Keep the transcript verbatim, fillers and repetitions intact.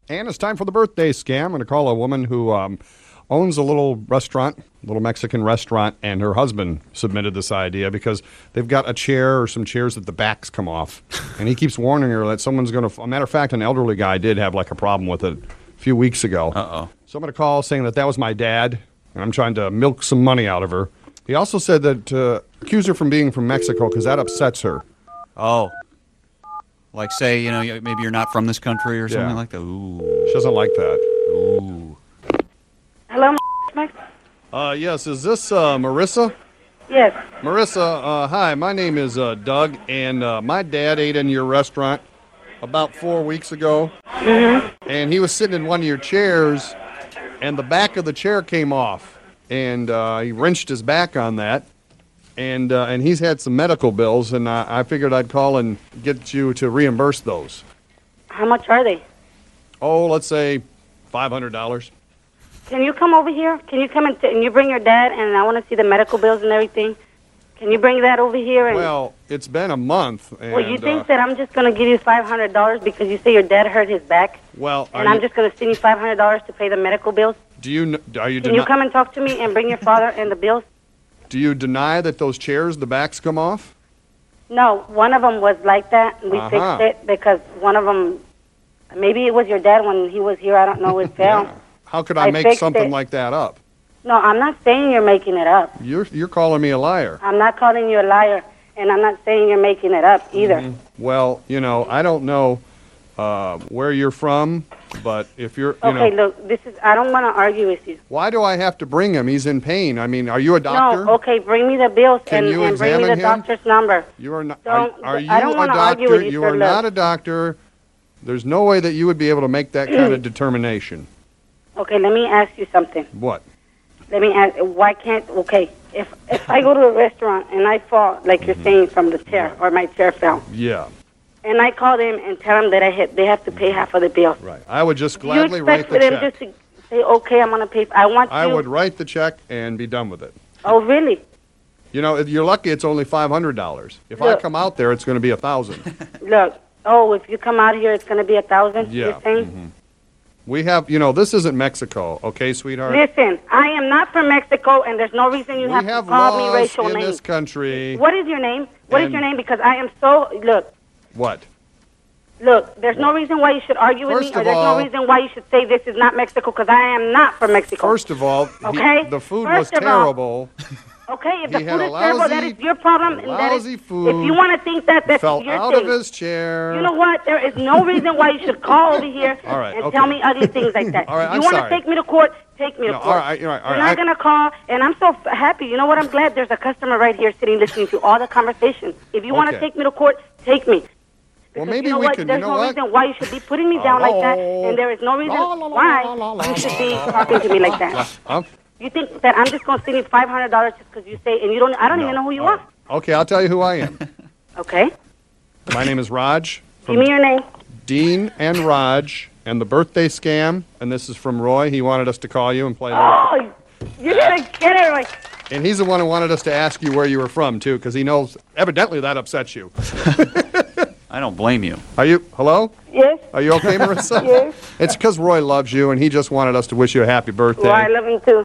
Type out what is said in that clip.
And it's time for the birthday scam. I'm going to call a woman who um, owns a little restaurant, a little Mexican restaurant, and her husband submitted this idea because they've got a chair or some chairs that the backs come off. And he keeps warning her that someone's going to... A matter of fact, an elderly guy did have like a problem with it a few weeks ago. Uh-oh. So I'm going to call saying that that was my dad, and I'm trying to milk some money out of her. He also said that uh, accuse her from being from Mexico because that upsets her. Oh. Like, say, you know, maybe you're not from this country or something Yeah. like that. Ooh. She doesn't like that. Ooh. Hello, Max? Uh, yes, is this uh, Marissa? Yes. Marissa, uh, hi, my name is uh, Doug, and uh, my dad ate in your restaurant about four weeks ago, Mm-hmm. and he was sitting in one of your chairs, and the back of the chair came off, and uh, he wrenched his back on that, and uh, and he's had some medical bills, and I, I figured I'd call and get you to reimburse those. How much are they? Oh, let's say five hundred dollars. Can you come over here? Can you come and, t- and you bring your dad, and I want to see the medical bills and everything. Can you bring that over here? And, Well, it's been a month, and... well, you think uh, that I'm just going to give you five hundred dollars because you say your dad hurt his back, Well, are and I'm you, just going to send you five hundred dollars to pay the medical bills? do you, kn- are you Can you deni- come and talk to me and bring your father and the bills? Do you deny that those chairs, the backs come off? No, one of them was like that. and We Uh-huh. fixed it because one of them, maybe it was your dad when he was here. I don't know. It fell. Yeah. How could I, I make fixed something it. like that up? No, I'm not saying you're making it up. You're you're calling me a liar. I'm not calling you a liar, and I'm not saying you're making it up either. Well, you know, I don't know uh, where you're from, but if you're, you Okay, know, look, this is. I don't want to argue with you. why do I have to bring him? He's in pain. I mean, are you a doctor? No, okay, bring me the bills Can and, you and bring me the examine him? doctor's number. You are not. Are, Don't- are you I don't a wanna doctor? argue with you, You sir, are look. not a doctor. There's no way that you would be able to make that kind of determination. Okay, let me ask you something. What? Let me ask. Why can't? Okay, if if I go to a restaurant and I fall, like Mm-hmm. you're saying, from the chair or my chair fell, Yeah. and I call them and tell them that I hit, they have to pay half of the bill. Right. I would just Do you gladly write expect the for them check. just to say, okay, I'm gonna pay? I want I you. would write the check and be done with it. Oh, really? You know, if you're lucky, it's only five hundred dollars. If I Look. come out there, it's going to be a thousand. Look. Oh, if you come out here, it's gonna be a thousand. Yeah. You're saying? mhm. We have, you know, this isn't Mexico, okay, sweetheart? Listen, I am not from Mexico, and there's no reason you we have, have to call me laws racial in names. this country. What is your name? What is And- your name? Because I am so look, What? look. There's no reason why you should argue with First me, or of there's all- no reason why you should say this is not Mexico, because I am not from Mexico. First of all, he- Okay? the food First was of all- terrible. okay, if the he food had a is terrible, that lousy- is your problem. and that is, lousy If food, you want to think that, that's Fell your out thing. of his chair. You know what? There is no reason why you should call over here All right, and okay. tell me ugly things like that. All right, you I'm want to sorry. take me to court? Take me to No, court. all right, all right, all You're right, not I- gonna call, and I'm so f- happy. You know what? I'm glad there's a customer right here sitting listening to all the conversation. If you want to Okay. take me to court, take me. Well, Because maybe you know we what? can, There's you know no what? reason why you should be putting me down like that, Hello? and there is no reason La, la, la, why la, la, la, you should la, be la, talking to me like that. Um, You think that I'm just gonna send you five hundred dollars just because you say, and you don't? I don't no. even know who you All are. right. Okay, I'll tell you who I am. Okay, My name is Raj give from me your name. Dean and Raj and the birthday scam, and this is from Roy. He wanted us to call you and play. a little- Oh, you're gonna get it right. And he's the one who wanted us to ask you where you were from too, because he knows evidently that upsets you. I don't blame you. Are you? Hello? Yes. Are you okay, Marissa? Yes. It's because Roy loves you, and he just wanted us to wish you a happy birthday. Well, I love him too.